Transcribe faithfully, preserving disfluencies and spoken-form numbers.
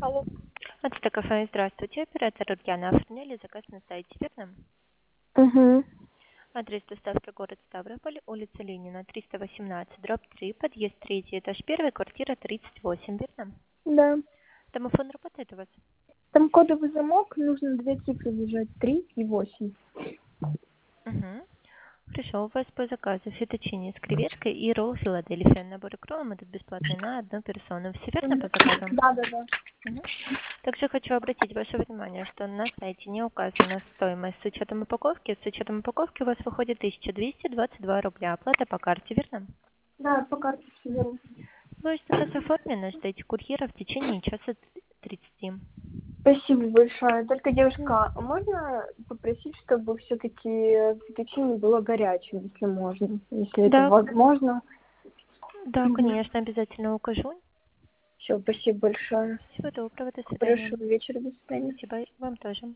Алло. Это кафе. Здравствуйте. Оператор Ульяна. Оформляли заказ на сайте, верно? Угу. Адрес доставки город Ставрополь, улица Ленина, триста восемнадцать, дробь три, подъезд третий, этаж первый, квартира тридцать восемь, верно? Да. Домофон работает у вас? Там кодовый замок, нужно две цифры держать, три и восемь. Угу. Хорошо, у вас по заказу фетучини с креветкой и ролл Филадельфия. Набор икром идут бесплатный на одну персону. Все верно Мгм. по заказу? Да, да, да. Мгм. Также хочу обратить ваше внимание, что на сайте не указана стоимость с учетом упаковки. С учетом упаковки у вас выходит тысяча двести двадцать два рубля. Оплата по карте, верно? Да, по карте все верно. Вы заказ оформлен, ждите курьера в течение часа тридцати. Спасибо большое. Только, М, девушка, а можно попросить, чтобы все-таки фетучини было горячим, если можно, если это Да, возможно? да, Угу. конечно, обязательно укажу. Все, спасибо большое. Всего доброго, до свидания. Хорошего вечера, до свидания. Спасибо, вам тоже.